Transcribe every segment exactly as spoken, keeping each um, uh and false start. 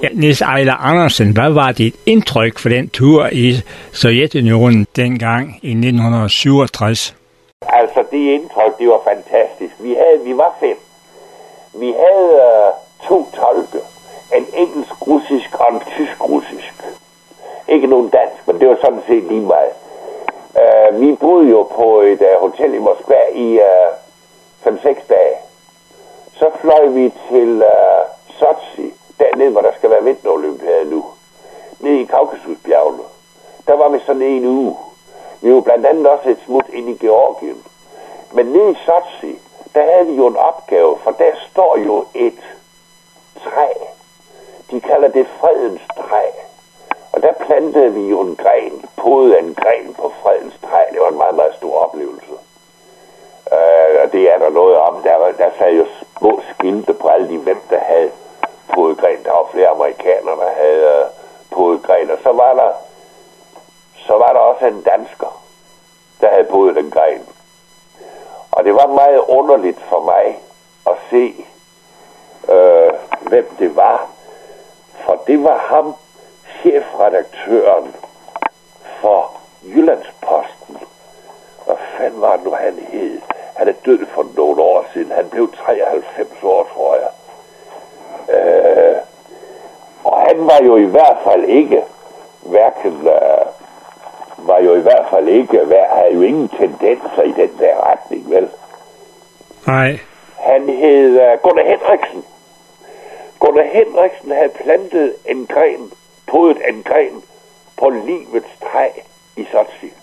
Ja, Niels Ejler Andersen, hvad var dit indtryk for den tur i Sovjetunionen dengang i nitten syvogtres? Altså, det indtryk, det var fantastisk. Vi havde, vi var fem. Vi havde uh, to tolke. En engelsk-russisk og en tysk-russisk. Ikke nogen dansk, men det var sådan set lige meget. Uh, vi boede jo på et uh, hotel i Moskva i fem seks dage. Så fløj vi til uh, Sochi, dernede, hvor der skal være vinterolympiade nu. Nede i Kaukasusbjergene. Der var vi sådan en uge. Vi var blandt andet også et smut ind i Georgien. Men nede i Sochi, der havde vi jo en opgave, for der står jo et træ. De kalder det fredens træ. Og der plantede vi jo en gren, podede en gren på fredens træ. Det var en meget, meget stor oplevelse. Uh, og det er der noget om. Der, der sad jo små skilte på alle de hvem, der havde podet gren. Der var flere amerikanere, der havde uh, podet gren. Og så var der, så var der også en dansker, der havde podet den gren. Og det var meget underligt for mig at se, uh, hvem det var. For det var ham, chefredaktøren for Jyllandsposten. Hvad fanden var det nu, han hed? Han er død for nogle år siden. Han blev treoghalvfems år, tror jeg. Øh, og han var jo i hvert fald ikke, hverken, øh, var jo i hvert fald ikke, havde jo ingen tendenser i den der retning, vel? Nej. Han hed uh, Gunnar Henriksen. Gunnar Henriksen havde plantet en gren, podet en gren på livets træ i Sochi.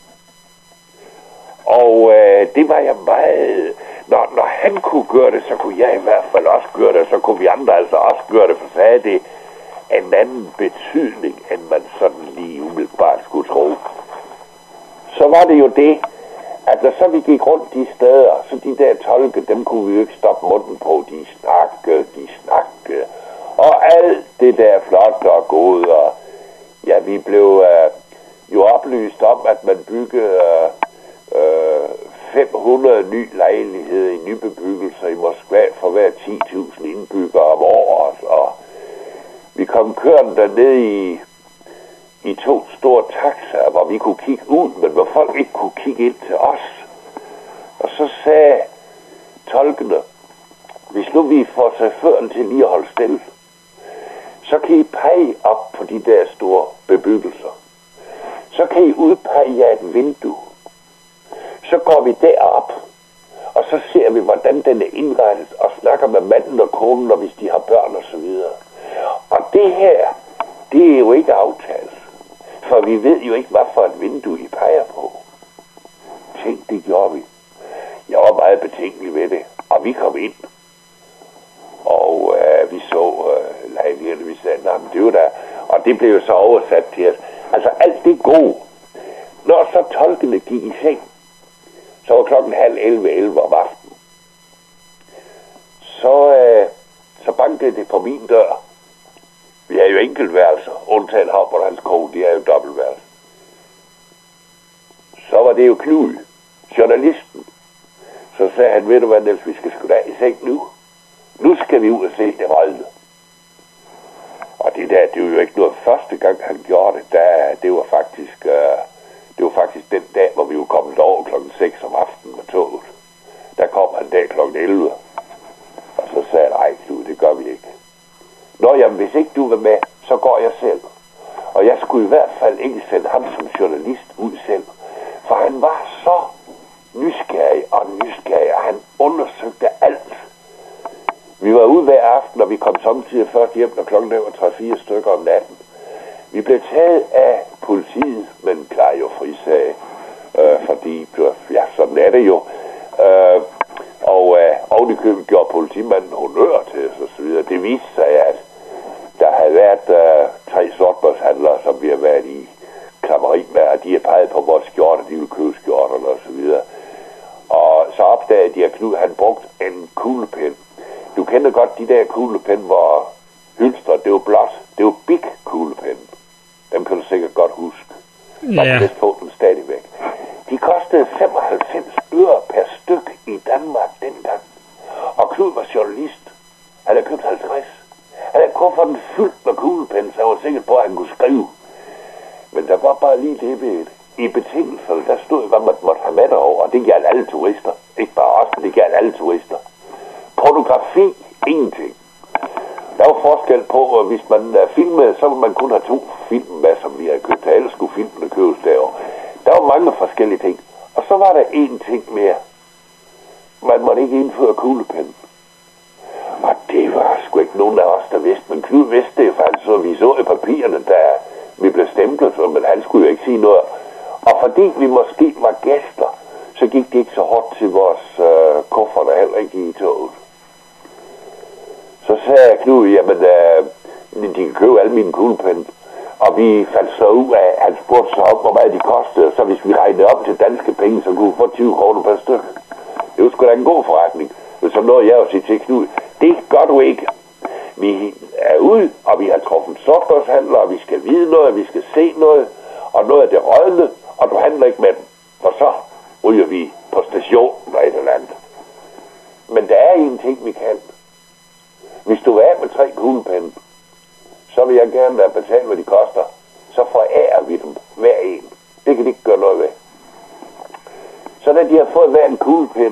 Og øh, det var jeg meget... Når, når han kunne gøre det, så kunne jeg i hvert fald også gøre det, så kunne vi andre altså også gøre det, for så havde det en anden betydning, end man sådan lige umiddelbart skulle tro. Så var det jo det, at når så vi gik rundt de steder, så de der tolke, dem kunne vi jo ikke stoppe munden på. De snakkede, de snakkede. Og alt det der flot og gode. Og ja, vi blev øh, jo oplyst om, at man byggede øh, fem hundrede ny lejligheder i nybebyggelser i Moskva for hver ti tusind indbyggere om året. Og vi kom kørende dernede i, i to store taxaer, hvor vi kunne kigge ud, men hvor folk ikke kunne kigge ind til os. Og så sagde tolkene, hvis nu vi får chaufføren til lige at holde stille, så kan I pege op på de der store bebyggelser. Så kan I udpege jer et vindue. Så går vi derop, og så ser vi, hvordan den er indrettet, og snakker med manden og konen, og hvis de har børn og så videre. Og det her, det er jo ikke aftalt. For vi ved jo ikke, hvad for et vindue I peger på. Tænk, det gjorde vi. Jeg var meget betænkelig ved det, og vi kom ind. Og øh, vi så øh, lejligheden, vi sagde, nej, men det var der. Og det blev jo så oversat til os. Altså alt det gode. Når så tolkene gik i seng, så var klokken halv elleve, elleve om aftenen. Så, øh, så bankede det på min dør. Vi er jo enkeltværelser, undtagen ham og hans kone, de er jo dobbeltværelser. Så var det jo Knud, journalisten. Så sagde han, ved du hvad, Niels, vi skal sgu da i seng nu. Nu skal vi ud og se det rødne. Og det der, det var jo ikke noget første gang, han gjorde det. Der, det var faktisk, uh, det var faktisk den dag, hvor vi var kommet over klokken seks om aftenen med toget. Der kom han dag klokken elleve. Og så sagde han, nej Knud, det gør vi ikke. Nå jamen, hvis ikke du vil med, så går jeg selv. Og jeg skulle i hvert fald ikke sende ham som journalist ud selv. For han var så nysgerrig og nysgerrig, og han undersøgte alt. Vi var ude hver aften, og vi kom samtidig først hjem, når klokken var tre fire stykker om natten. Vi blev taget af politiet, men klar jo frisag, øh, fordi, ja, sådan er det jo. Øh, og øh, oven i købet gjorde politimanden honør til os og så videre. Det viste sig, at der havde været øh, tre sortbørshandlere, som vi har været i klammeri med, og de har peget på vores skjorter, de ville købe skjorterne og så videre. Og så opdagede de, at Knud han brugt en kuglepen. Du kender godt de der kuglepen, hvor hylster, det var blot, det var big kuglepen. Dem kan du sikkert godt huske. Ja. Og det få den stadigvæk. De kostede femoghalvfems øre per styk i Danmark dengang. Og Knud var journalist. Han havde købt halvtreds. Han havde kufferten fyldt med kuglepen. sikker på, at han kunne skrive. Men der var bare lige det ved det. I betingelserne, der stod, hvad man måtte have med derover, og det gjaldt alle turister. Ikke bare os, men det gjaldt alle turister. Pornografi, ingenting. Der var forskel på, at hvis man uh, filmede, så ville man kun have to film med, som vi havde købt. Alle skulle filmene købes derovre. Der var mange forskellige ting. Og så var der én ting mere. Man måtte ikke indføre kuglepennen. Og det var sgu ikke nogen af os, der vidste. Men Knud vidste det faktisk, så vi så i papirerne, da vi blev stemplet, men han skulle jo ikke sige noget. Og fordi vi måske var gæster, så gik det ikke så hårdt til vores øh, kufferter heller ikke i toget. Så sagde Knud, jamen, øh, de kan købe alle mine kuglepenne. Og vi fandt så ud af, at han spurgte så op, hvor meget de kostede. Så hvis vi regnede op til danske penge, så kunne vi få tyve kroner per stykke. Det var sgu da en god forretning. Men så nåede jeg jo sige til Knud, det gør du ikke. Vi er ude, og vi har truffet sortbørshandler, og vi skal vide noget, vi skal se noget, og noget af det rådne, og du handler ikke med dem. For så ryger vi på stationen eller et eller andet. Men der er en ting, vi kan. Hvis du er af med tre kuglepenne, så vil jeg gerne betale, hvad de koster. Så forærer vi dem hver en. Det kan de ikke gøre noget ved. Så da de har fået hver en kuglepen,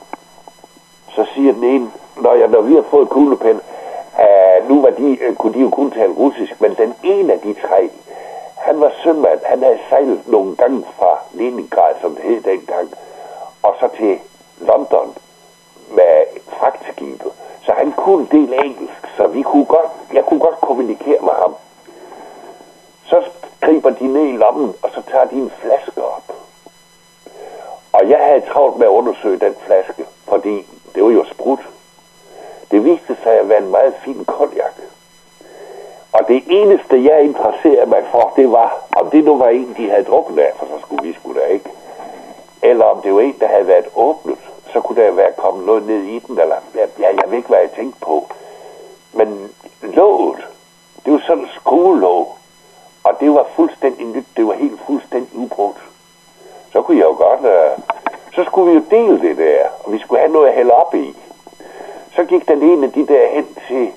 så siger den ene, når, jeg, når vi har fået kuglepen, uh, nu var de, uh, kunne de jo kun tale russisk, men den ene af de tre, han var sømand. Han havde sejlet nogle gange fra Leningrad, som det hed dengang, og så til London med fragtskibet. Så han kunne en del engelsk, så vi kunne godt, jeg kunne godt kommunikere med ham. Så griber de ned i lommen, og så tager de en flaske op. Og jeg havde travlt med at undersøge den flaske, fordi det var jo sprut. Det viste sig at være en meget fin cognac. Og det eneste, jeg interesserede mig for, det var, om det nu var en, de havde drukket af, for så skulle vi sgu da ikke. Eller om det var en, der havde været åbnet, så kunne der være kommet noget ned i den, eller ja, jeg ved ikke, hvad jeg tænkte på. Men låget, det var sådan en skruelåg, og det var fuldstændig nyt, det var helt fuldstændig ubrugt. Så kunne jeg jo godt, uh, så skulle vi jo dele det der, og vi skulle have noget at hælde op i. Så gik den ene af de der hen til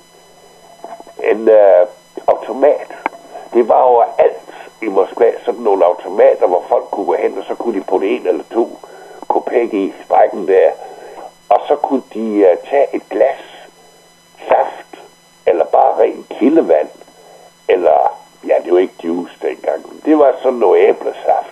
en uh, automat. Det var overalt i Moskva sådan nogle automater, hvor folk kunne gå hen, og så kunne de putte en eller to kopæk i sprækken der. Og så kunne de uh, tage et glas saft, eller bare ren kildevand, eller, ja, det var ikke juice dengang, det var sådan noget æblesaft.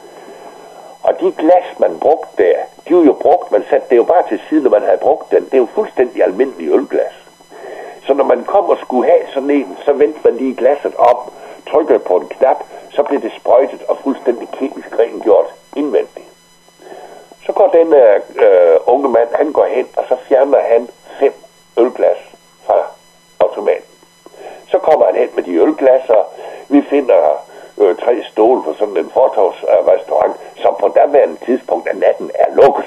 Og de glas, man brugte der, de var jo brugt, man satte det jo bare til side, når man havde brugt den. Det er jo fuldstændig almindelig ølglas. Så når man kom og skulle have sådan en, så vendte man lige glasset op, trykkede på en knap, så blev det sprøjtet og fuldstændig kemisk rengjort indvendigt. Så går den øh, unge mand, han går hen, og så fjerner han fem ølglas fra automaten. Så kommer han hen med de ølglas, og vi finder øh, tre stole på sådan en fortovsrestaurant, øh, som på daværende tidspunkt af natten er lukket.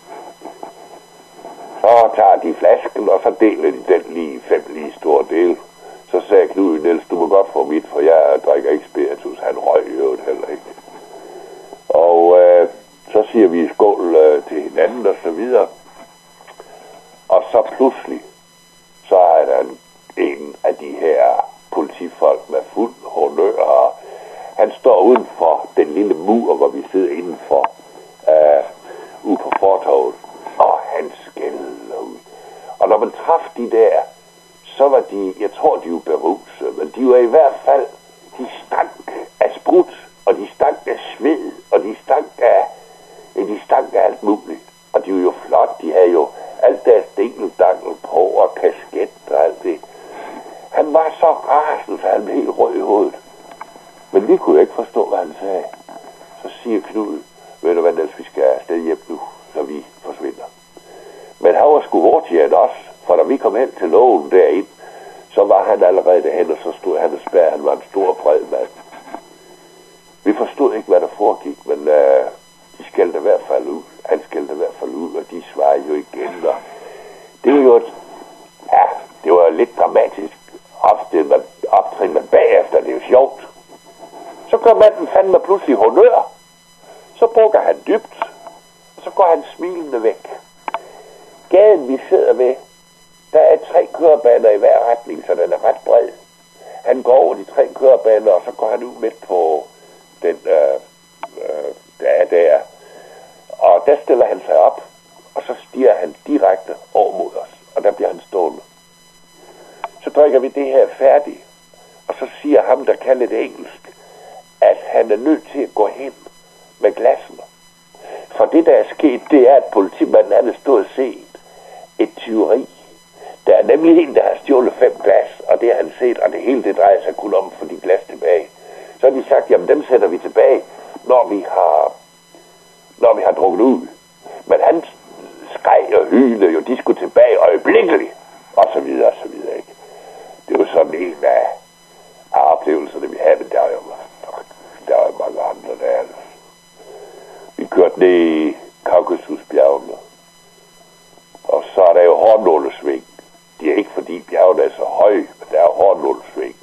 Så tager de flasken, og så deler de den lige fem lige store dele. Så sagde Knud, Niels, du må godt få mit, for jeg drikker ikke spiritus. Han røg jo heller ikke. Og øh, så siger vi skål øh, til hinanden og så videre. Og så pludselig, så er der en, en af de her politifolk med fuld honør, og han står uden for den lille mur, hvor vi sidder indenfor, øh, ude på fortovet. Og han skælder ud. Og når man traf de der, så var de, jeg tror de var beruset, men de var i hvert fald, de stank af sprut, og de stank af sved, og de stank af, de stank af alt muligt. Og de var jo flot, de havde jo alt deres dingeldangel på, og kasket og alt det. Han var så rasende, så han blev helt rød i hovedet. Men vi kunne jo ikke forstå, hvad han sagde. Så siger Knud, ved du hvad, Niels, vi skal afsted hjem nu, så vi forsvinder. Men han var sgu hurtigere end os, for da vi kom hen til lågen derind, så var han allerede derhen, og så stod han og spærrede. Han var en stor bred mand. Vi forstod ikke, hvad der foregik, men uh, de skældte i hvert fald ud. Han skældte i hvert fald ud, og de svarede jo igen. Og det var jo et, ja, det var lidt dramatisk optrin, men, optrin, men bagefter, det er jo sjovt. Så gør manden fandme pludselig honør. Så bukker han dybt, og så går han smilende væk. Gaden, vi sidder ved, der er tre kørebaner i hver retning, så den er ret bred. Han går over de tre kørebaner, og så går han ud midt på den, øh, øh, der er der. Og der stiller han sig op, og så stiger han direkte over mod os, og der bliver han stående. Så drikker vi det her færdigt, og så siger ham, der kan lidt engelsk, at han er nødt til at gå hen med glassene. For det, der er sket, det er, at politimanden han er stået og set et tyveri. Der er nemlig en, der har stjålet fem glas, og det har han set, og det hele det drejer sig kun om for de glas tilbage. Så har de sagt, jamen dem sætter vi tilbage, når vi har, når vi har drukket ud. Men han skreg og hylede jo, de skulle tilbage øjeblikkeligt, og så videre, og så videre, ikke? Det var sådan en af, af oplevelserne, vi havde, men der var jo, der var jo mange andre der. Vi kørte ned i Kaukasusbjergene, og så er der jo hårdnålesving. Det er ikke fordi bjergene er så høje, men der er hårdnålesving.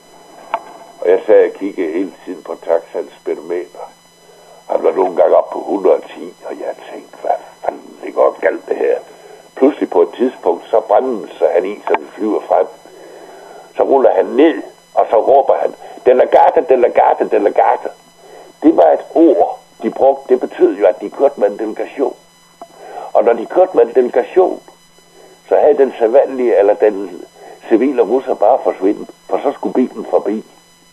Og jeg sad og kiggede hele tiden på taxans speedometer. Han var nogle gange op på et hundrede og ti, og jeg tænkte, hvad fanden, det går galt det her. Pludselig på et tidspunkt, så bremser han i, så vi flyver frem. Så ruller han ned, og så råber han, Delegate, delegate, delegate. Det var et ord, de brugte. Det betød jo, at de kørte med en delegation. Og når de kørte med en delegation, så havde den sædvanlige, eller den civile russer bare forsvinde, for så skulle bilen forbi.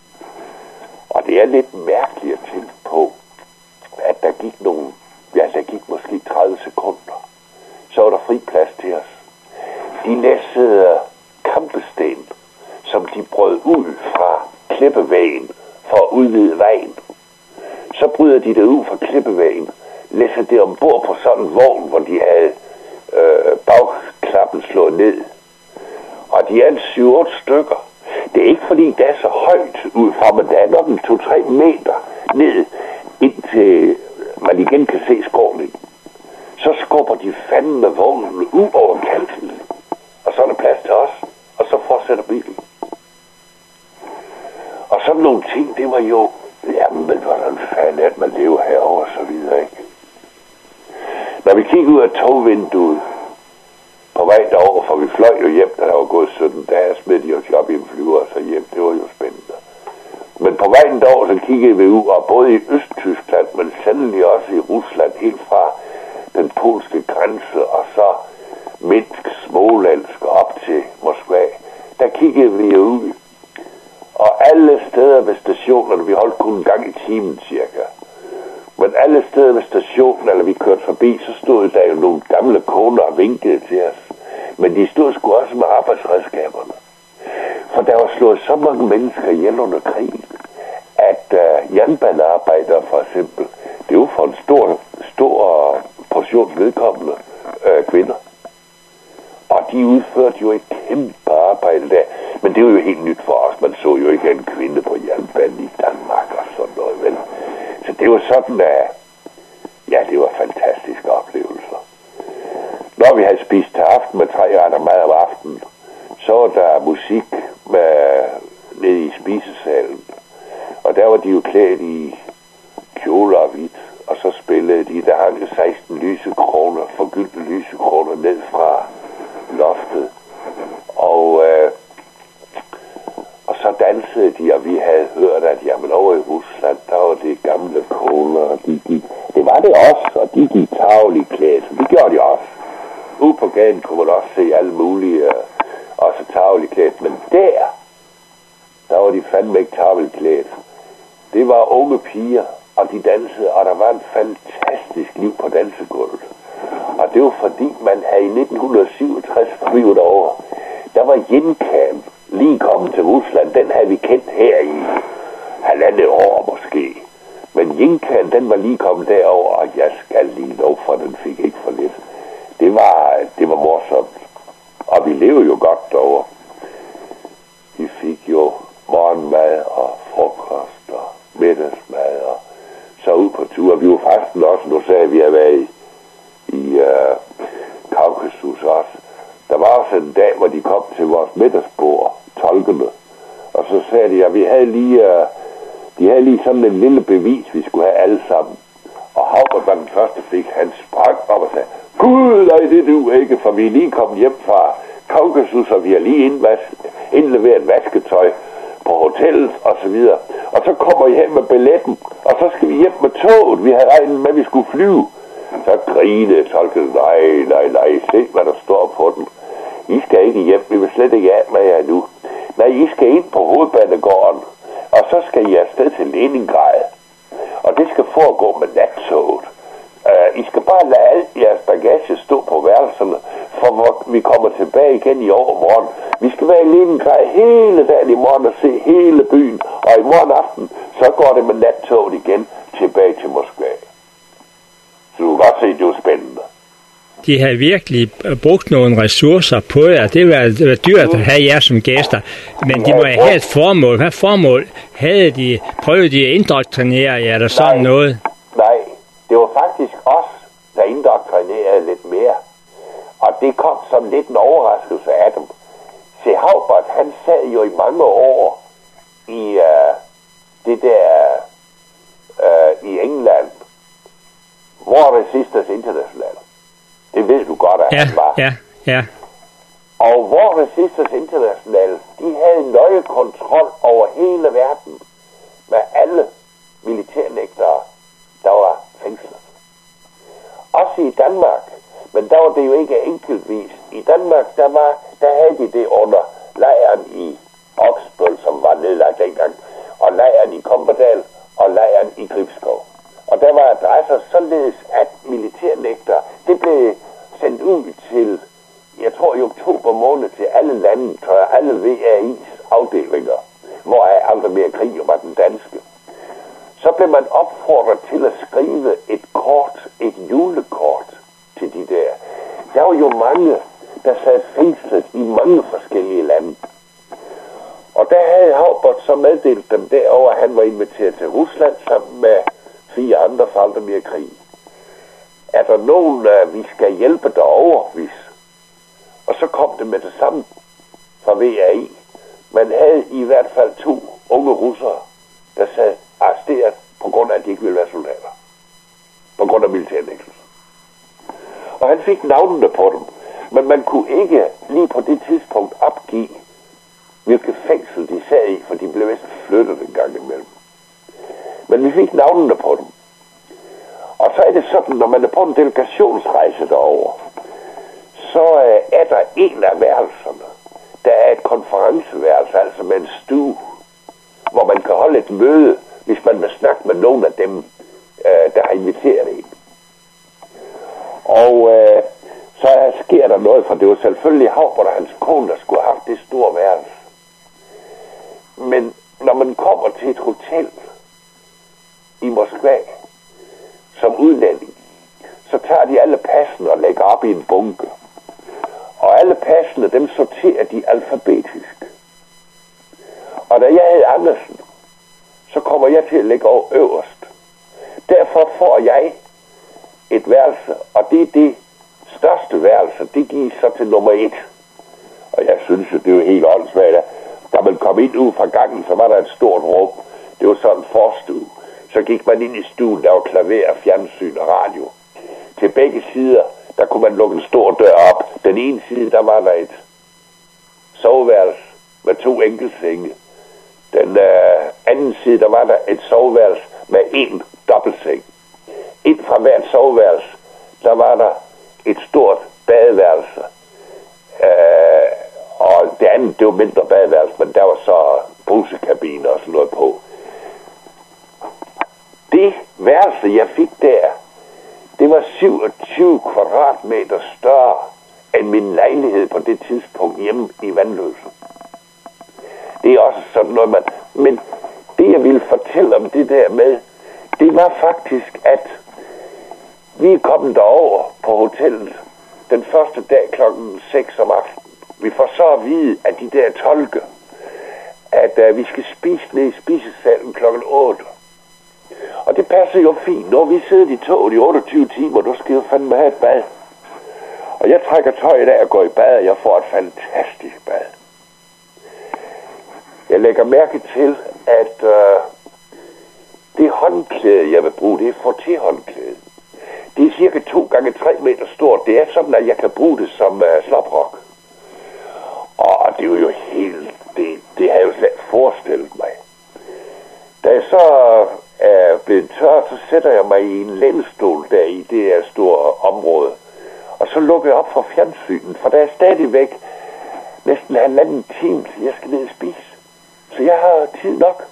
Og det er lidt mærkeligt at tænke på, at der gik nogle, ja, der gik måske tredive sekunder. Så var der fri plads til os. De læssede kampesten, som de brød ud fra klippevægen for at udvide vejen. Så bryder de det ud fra klippevægen, læsser det ombord på sådan en vogn, hvor de havde øh, bagklappen slået ned. Og de er en syv otte stykker. Det er ikke fordi, det er så højt udfra, men der er nok en to tre meter ned, indtil man igen kan se skråningen. Så skubber de fandme vognen ud over kanten, og så er der plads til os, og så fortsætter bilen. Og sådan nogle ting, det var jo, jamen, men hvordan fanden at man lever herovre, og så videre, ikke? Når vi kiggede ud af togvinduet, på vej derover, for vi fløj jo hjem, da der var gået sytten dage, smed de os op i en flyver, og så hjem, det var jo spændende. Men på vejen derover, så kiggede vi ud, og både i Østtyskland, men sandelig også i Rusland, helt fra den polske grænse, og så Minsk, Smolensk og op til Moskva, der kiggede vi ud. Og alle steder ved stationerne, vi holdt kun en gang i timen cirka, men alle steder ved stationen, eller vi kørte forbi, så stod der jo nogle gamle koner og vinkede til os. Men de stod sgu også med arbejdsredskaberne. For der var slået så mange mennesker ihjel under krigen, at uh, jernbanearbejdere for eksempel, det er jo for en stor, stor portion vedkommende uh, kvinder. Og de udførte jo et kæmpe arbejde der. Men det var jo helt nyt for os. Man så jo ikke en kvinde på jernbanen i Danmark og sådan noget, vel? Så det var sådan, at ja, det var fantastiske oplevelser. Når vi havde spist til aften med tre retter mad om aftenen, så var der musik med, nede i spisesalen. Og der var de jo klædt i kjoler og hvidt. Og så spillede de, der hang seksten lysekroner, forgyldte lysekroner ned fra loftet. Og, øh, og så dansede de, og vi havde hørt, at jamen over i Rusland, der var det gamle koner, og de gik, det var det også, og de gik tarveligt klædt, så det gjorde de også. Ude på gaden kunne man også se alle mulige, øh, også tarveligt klædt, men der, der var de fandme ikke tarveligt klædt. Det var unge piger, og de dansede, og der var en fantastisk liv på dansegulvet. Og det var fordi, man havde i nitten syvogtres flyvet over. Der var Jinkan lige kommet til Rusland. Den havde vi kendt her i halvandet år måske. Men Jinkan, den var lige kommet derover, og jeg skal lige lov for, den fik ikke for lidt. Det var, det var morsomt. Og vi levede jo godt derovre. Vi fik jo morgenmad og frokost og middagsmad og så ud på tur. Vi var faktisk også, nu sagde vi, at vi havde været i i uh, Kaukasus også. Der var også en dag, hvor de kom til vores middagsbord, tolkene, og så sagde de, at vi havde lige, uh, de havde lige sådan en lille bevis, vi skulle have alle sammen. Og Havgård var den første fik, han sprang op og sagde, Gud, nej, det du ikke, for vi er lige kommet hjem fra Kaukasus, og vi har lige indvas- indleveret vasketøj på hotellet og så videre. Og så kommer I hjem med billetten, og så skal vi hjem med toget. Vi havde regnet med, at vi skulle flyve. Så grinede tolken, nej, nej, nej, se hvad der står på den. I skal ikke hjem, vi vil slet ikke af med jer nu. Nej, I skal ind på hovedbanegården, og så skal I afsted til Leningrad. Og det skal foregå med nattoget. Uh, I skal bare lade alt jeres bagage stå på værelserne, for hvor vi kommer tilbage igen i overmorgen. Vi skal være i Leningrad hele dagen i morgen og se hele byen, og i morgen aften, så går det med nattoget igen tilbage til Moskva. Så du kan godt se, det er jo spændende. De har virkelig brugt nogle ressourcer på jer. Det var, det var dyrt at have jer som gæster. Men de må have et formål. Hvad formål havde de? Prøvede de at indoktrinere jer eller sådan nej, noget? Nej, det var faktisk os, der indoktrinerede lidt mere. Og det kom som lidt en overraskelse af dem. Se, Haubert, han sad jo i mange år i uh, det der uh, i England, hvor det sidste internationale. Det ved du godt, at ja, han var. Ja, ja. Og hvor Resistance International, de havde nøje kontrol over hele verden med alle militærnægtere, der var fængslet. Også i Danmark, men der var det jo ikke enkeltvis. I Danmark, der, var, der havde de det under lejren i Oksbøl, som var nedlagt dengang, og lejren i Komperdal og lejren i Gribskov. Og der var adresser således, at militærnægtere, det blev sendt ud til, jeg tror i oktober måned, til alle lande, tror jeg, alle V R I's afdelinger, hvor jeg aldrig mere krig var den danske. Så blev man opfordret til at skrive et kort, et julekort til de der. Der var jo mange, der sad fængslet i mange forskellige lande. Og der havde Haubert så meddelt dem derover, at han var inviteret til Rusland sammen med fire andre for aldrig mere krig. Er der nogen, uh, vi skal hjælpe derovre, hvis? Og så kom det med det samme fra V R I. Man havde i hvert fald to unge russere, der sad arresteret på grund af, at de ikke ville være soldater. På grund af militærnægtelse. Og han fik navnene på dem. Men man kunne ikke lige på det tidspunkt opgive, hvilket fængsel de sad i, for de blev vist flyttet en gang imellem. Men vi fik navnene på dem. Og så er det sådan, når man er på en delegationsrejse derover, så er der en af værelserne, der er et konferenceværelse, altså med en stue, hvor man kan holde et møde, hvis man vil snakke med nogen af dem, der har inviteret en. Og øh, så sker der noget, for det var selvfølgelig Haubert og hans kone, der skulle have haft det store værelse. Men når man kommer til et hotel i Moskva som udlænding, så tager de alle passene og lægger op i en bunke. Og alle passene, dem sorterer de alfabetisk. Og da jeg hed Andersen, så kommer jeg til at lægge over øverst. Derfor får jeg et værelse, og det er det største værelse, det gives så til nummer et. Og jeg synes, at det er jo helt åndssvagt. Da man kom ind ud fra gangen, så var der et stort rum. Det var sådan en forstue. Så gik man ind i stuen, der var klaver, fjernsyn og radio. Til begge sider, der kunne man lukke en stor dør op. Den ene side, der var der et soveværelse med to enkeltsenge. Den øh, anden side, der var der et soveværelse med en dobbeltseng. Ind fra hvert soveværelse, der var der et stort badeværelse. Øh, og det andet, det var mindre badeværelse, men der var så brusekabiner og sådan noget på. Det værelse, jeg fik der, det var syvogtyve kvadratmeter større end min lejlighed på det tidspunkt hjemme i Vandløse. Det er også sådan noget, man... Men det, jeg ville fortælle om det der med, det var faktisk, at vi er kommet derover på hotellet den første dag klokken seks om aftenen. Vi får så at vide af de der tolke, at uh, vi skal spise ned i spisesalen klokken otte. Og det passer jo fint. Når vi sidder i toget i otteogtyve timer, du skal jo fandme have et bad. Og jeg trækker tøjet af og går i bad, og jeg får et fantastisk bad. Jeg lægger mærke til, at uh, det håndklæde, jeg vil bruge, det er frotté-håndklæde. Det er cirka to gange tre meter stort. Det er sådan, at jeg kan bruge det som uh, slaprok. Og det er jo helt, det, Det har jeg jo slet ikke forestillet mig. Da jeg så er blevet tør, så sætter jeg mig i en lænestol der i det her store område. Og så lukker jeg op for fjernsynet, for der er stadigvæk næsten halvanden time, til jeg skal ned og spise. Så jeg har tid nok.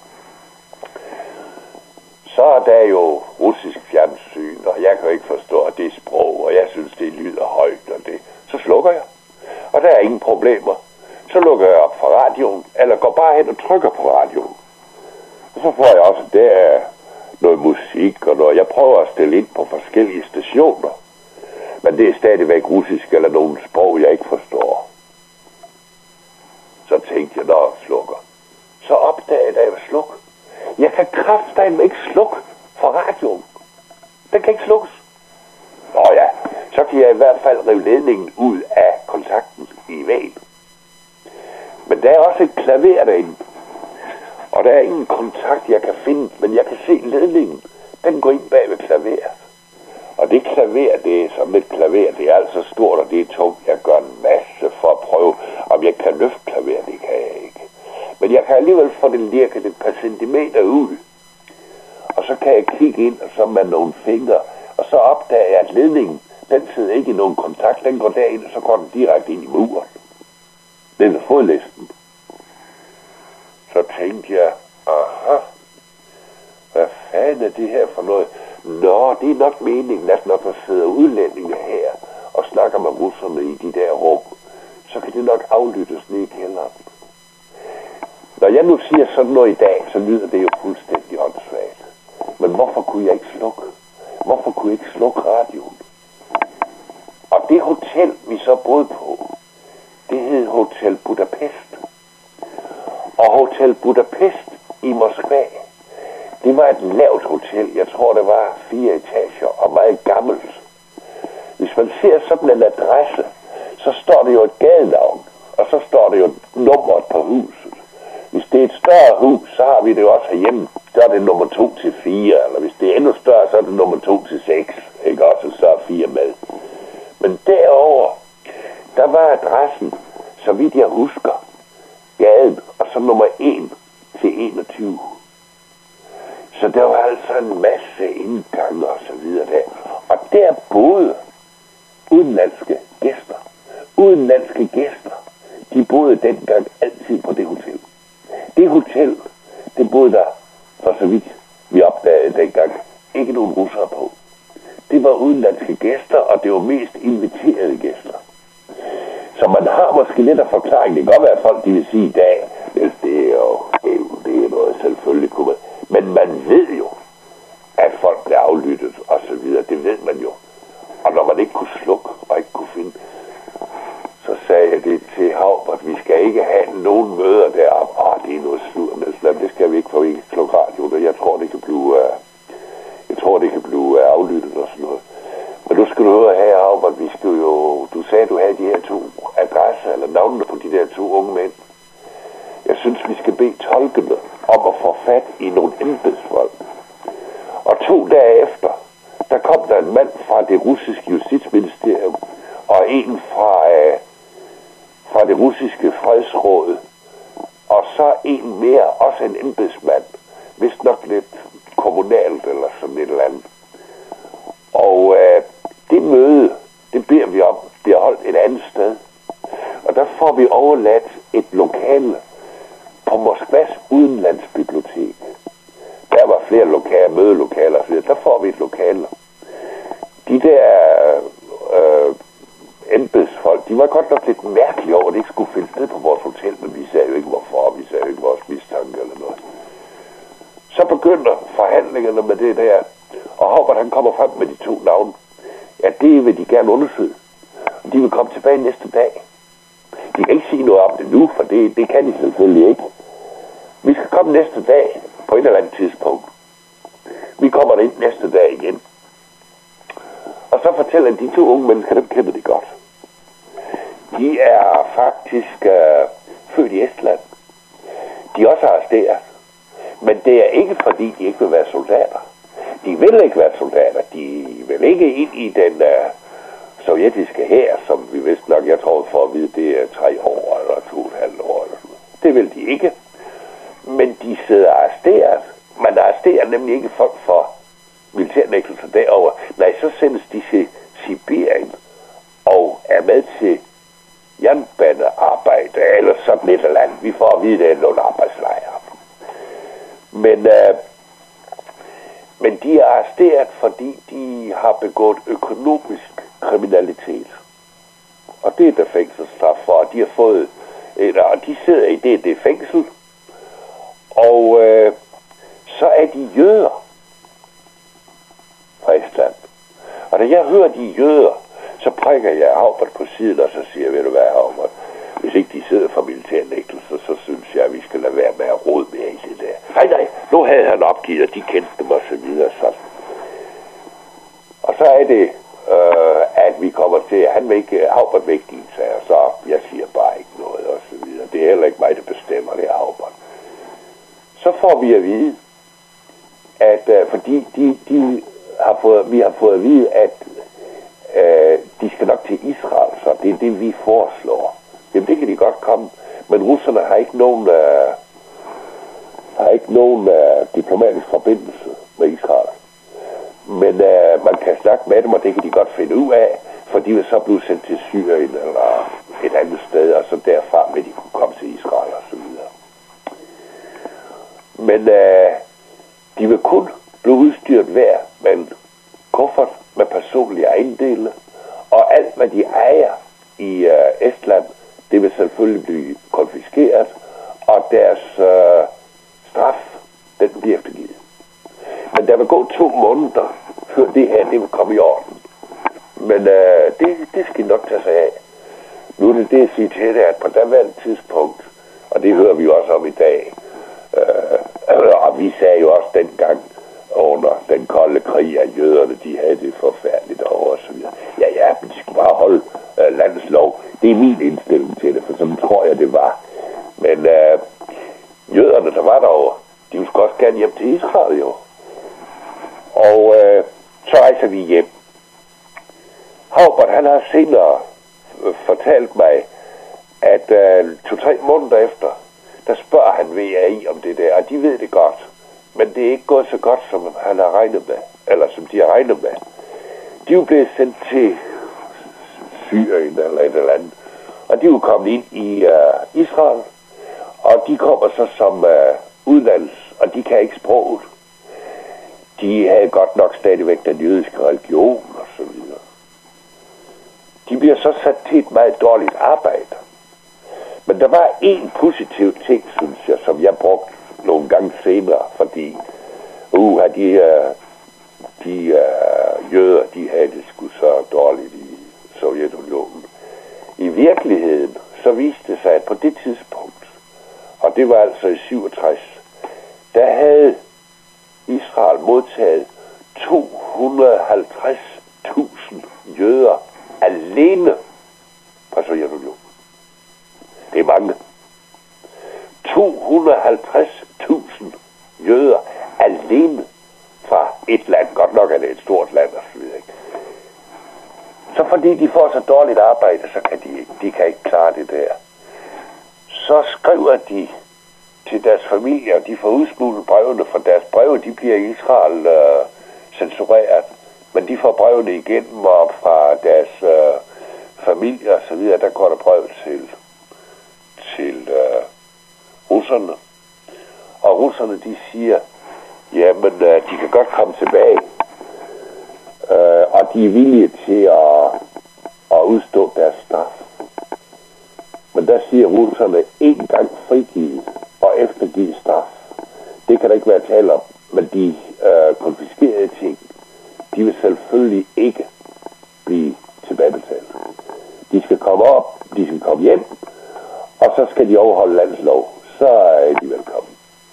Så er der jo russisk fjernsyn, og jeg kan ikke forstå det sprog, og jeg synes, det lyder højt, og det. Så slukker jeg. Og der er ingen problemer. Så lukker jeg op for radioen, eller går bare hen og trykker på radioen. Og så får jeg også der noget musik, og noget. Jeg prøver at stille ind på forskellige stationer. Men det er stadigvæk russisk, eller nogle sprog, jeg ikke forstår. Så tænkte jeg, når jeg slukker. Så opdager jeg, at jeg slukker. Jeg kan kraftedeme ikke slukke for radioen. Den kan ikke slukkes. Nå ja, så kan jeg i hvert fald rive ledningen ud af kontakten i væggen. Men der er også et klaver derinde. Og der er ingen kontakt, jeg kan finde, men jeg kan se ledningen. Den går ind bag ved klaveret. Og det klaver, det er som et klaver, det er altså stort, og det er tungt. Jeg gør en masse for at prøve, om jeg kan løfte klaver, det kan jeg ikke. Men jeg kan alligevel få det lirket et par centimeter ud. Og så kan jeg kigge ind, og så med nogle fingre. Og så opdager jeg, at ledningen, den sidder ikke i nogen kontakt. Den går derind, og så går den direkte ind i muren. Den er fodlisten. Så tænkte jeg, aha, hvad fanden er det her for noget? Nå, det er nok meningen, at når der sidder udlændinge her og snakker med russerne i de der rum, så kan det nok aflyttes ned i kælderen. Når jeg nu siger sådan noget i dag, så lyder det jo fuldstændig åndssvagt. Men hvorfor kunne jeg ikke slukke? Hvorfor kunne jeg ikke slukke radioen? Og det hotel, vi så boede på, det hed Hotel Budapest. Og Hotel Budapest i Moskva, det var et lavt hotel. Jeg tror, det var fire etager og meget gammelt. Hvis man ser sådan en adresse, så står det jo et gadenavn, og så står det jo nummeret på huset. Hvis det er et større hus, så har vi det jo også herhjemme. Så er det nummer to til fire, eller hvis det er endnu større, så er det nummer to til seks. Ikke også, så er fire med. Men derover, der var adressen, så vidt jeg husker, gaden, og så nummer en til enogtyve. Så der var altså en masse indgange og så videre der. Og der boede udenlandske gæster. Udenlandske gæster, de boede dengang altid på det hotel. Det hotel, det boede der, for så vidt vi opdagede dengang, ikke nogen russere på. Det var udenlandske gæster, og det var mest inviterede gæster. Så man har måske lidt af forklaring. Det kan godt være, at folk de vil sige i dag, det er jo det er noget selvfølgelig kunne. Men man ved jo, at folk bliver aflyttet og så videre. Det ved man jo. Og når man ikke kunne slukke og ikke kunne finde, så sagde jeg det til Haubert, vi skal ikke have nogen møder deroppe. Åh, det er noget sludder, det skal vi ikke, for vi ikke slukke radioen. Jeg tror, det kan blive, jeg tror, det kan blive aflyttet og sådan noget. Men nu skal du høre her, Haubert, vi skal jo, du sagde, du havde de her to adresser, eller navnene på de der to unge mænd. Jeg synes, vi skal bede tolkene om at få fat i nogle embedsfolk. Og to dage efter, der kom der en mand fra det russiske justitsministerium, og en fra, øh, fra det russiske fredsråd, og så en mere, også en embedsmand, vist nok lidt kommunalt eller sådan et eller andet. Og øh, det møde, det beder vi om, det er holdt et andet sted. Og der får vi overladt et lokale på Moskvas udenlandsbibliotek. Der var flere lokaler, mødelokaler og så videre. Der får vi et lokale. De der øh, embedsfolk, de var godt nok lidt mærkelige over, at det ikke skulle finde sted på vores hotel, men vi sagde jo ikke hvorfor, vi sagde jo ikke vores mistanke eller noget. Så begynder forhandlingerne med det der, og Haubert han kommer frem med de to navne. Ja, det vil de gerne undersøge. De vil komme tilbage næste dag. De kan ikke sige noget om det nu, for det, det kan de selvfølgelig ikke. Vi skal komme næste dag på et eller andet tidspunkt. Vi kommer ind næste dag igen. Og så fortæller de to unge mennesker, dem kender de godt. De er faktisk øh, født i Estland. De er også arresteret. Men det er ikke fordi, de ikke vil være soldater. De vil ikke være soldater. De vil ikke ind i den uh, sovjetiske hær, som vi vidste nok, jeg tror for at vide, det er tre år eller to og et halvt år. Eller sådan. Det vil de ikke. Men de sidder arresteret. Man arresterer nemlig ikke folk for militærnægtelser derover. Nej, så sendes de til Sibirien og er med til jernbanearbejde eller sådan et eller andet. Vi får at vide, at det er nogle arbejdslejre. Men, øh, men de er arresteret, fordi de har begået økonomisk kriminalitet. Og det er der fængselsstraf for. Og de har fået et, og de sidder i det, det fængsel. Og øh, så er de jøder fra Estland. Og da jeg hører de jøder, så prikker jeg Haubert på siden, og så siger, ved du hvad, Haubert, hvis ikke de sidder for militærnægtelser, så synes jeg, at vi skal lade være med at rode mere i det der. Nej, nej, nu havde han opgivet, og de kendte dem og så videre. Så. Og så er det, øh, at vi kommer til, at han vil ikke, Haubert vil ikke give sig, og så jeg siger bare ikke noget og så videre. Det er heller ikke mig, der bestemmer det, Haubert. Så får vi at vide, at øh, fordi de, de har fået, vi har fået at vide, at øh, de skal nok til Israel, så det er det, vi foreslår. Jamen, det kan de godt komme, men russerne har ikke nogen, øh, har ikke nogen øh, diplomatisk forbindelse med Israel. Men øh, man kan snakke med dem, og det kan de godt finde ud af, for de vil så blive sendt til Syrien eller et andet sted, og så derfra vil de kunne komme til Israel og så videre. Men øh, de vil kun blive udstyret hver med en kuffert med personlige ejendele, og alt hvad de ejer i øh, Estland, det vil selvfølgelig blive konfiskeret, og deres øh, straf, den bliver eftergivet. Men der vil gå to måneder, før det her, det vil komme i orden. Men øh, det, det skal nok tage sig af. Nu er det det, jeg siger til det, at på daværende tidspunkt, og det hører vi jo også om i dag, øh, og vi sagde jo også dengang, under den kolde krig, at jøderne, de havde det forfærdeligt over og så videre. Ja, ja, men de skulle bare holde øh, landets lov. Det er min indstilling til det, for sådan tror jeg, det var. Men øh, jøderne, der var derovre, de ville også gerne hjem til Israel, jo. Og øh, så rejser vi hjem. Haubert, han har senere øh, fortalt mig, at øh, to-tre måneder efter, der spørger han V A I om det der, og de ved det godt. Men det er ikke gået så godt, som han har regnet med, eller som de har regnet med. De er jo blevet sendt til Syrien eller et eller andet, og de er jo kommet ind i uh, Israel, og de kommer så som uh, udlands, og de kan ikke sproget. De havde godt nok stadigvæk den jødiske religion og så videre. De bliver så sat til et meget dårligt arbejde. Men der var en positiv ting, synes jeg, som jeg brugte nogle gange senere, fordi uh, de, uh, de uh, jøder, de havde det sgu så dårligt i Sovjetunionen. I virkeligheden, så viste det sig, at på det tidspunkt, og det var altså i syvogtres, der havde Israel modtaget to hundrede og halvtreds tusind jøder alene fra Sovjetunionen. Det er mange. to hundrede og halvtreds tusind jøder alene fra et land. Godt nok er det et stort land og så videre. Så fordi de får så dårligt arbejde, så kan de, de kan ikke klare det der. Så skriver de til deres familier, de får udsmuglet brevene, for deres breve, de bliver i Israel øh, censureret. Men de får brevene igennem, og fra deres øh, familier og så videre, der går der brev til, til øh, russerne. Og russerne, de siger, jamen, øh, de kan godt komme tilbage. Øh, og de er villige til at, at udstå deres straf. Men der siger russerne, en gang frigivet og eftergivet straf. Det kan der ikke være tale om. Men de øh, konfiskerede ting, de vil selvfølgelig ikke blive tilbagebetalt. De skal komme op, de skal komme hjem, og så skal de overholde landets lov. Så er de velkommen.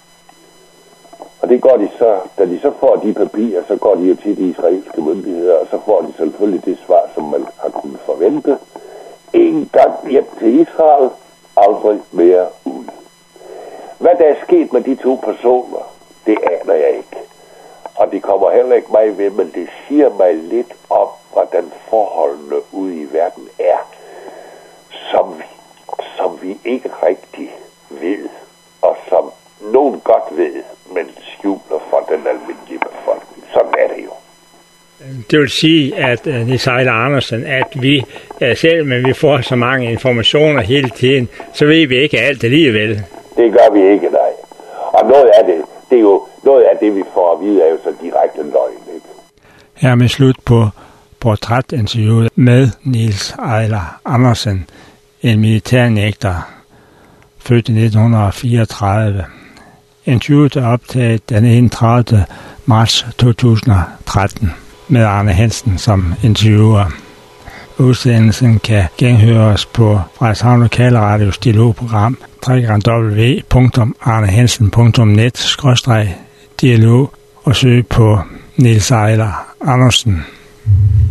Og det går de så, da de så får de papirer, så går de jo til de israelske myndigheder, og så får de selvfølgelig det svar, som man har kunnet forvente. En gang hjem til Israel, aldrig mere ud. Hvad der er sket med de to personer, det aner jeg ikke. Og det kommer heller ikke mig ved, men det siger mig lidt om, hvordan forholdene ude i verden er, som vi, som vi ikke rigtig ved, og som nogen godt ved, men skjuler for den almindelige befolkning. Sådan er det jo. Det vil sige, at uh, Niels Ejler Andersen, at vi uh, selv, men vi får så mange informationer hele tiden, så ved vi ikke alt alligevel. Det gør vi ikke, nej. Og noget af det, det er jo noget af det, vi får at vide, er jo så direkte løgn, ikke? Her med slut på portrætinterviewet med Niels Ejler Andersen, en militærnægter, født i nitten fireogtredive. Interviewet er optaget den enogtredivte marts to tusind og tretten med Arne Hansen som interviewer. Udsendelsen kan genhøres på Frederikshavn Lokalradios dialogprogram w w w punktum arnehansen punktum net skråstreg dialog og søg på Niels Ejler Andersen.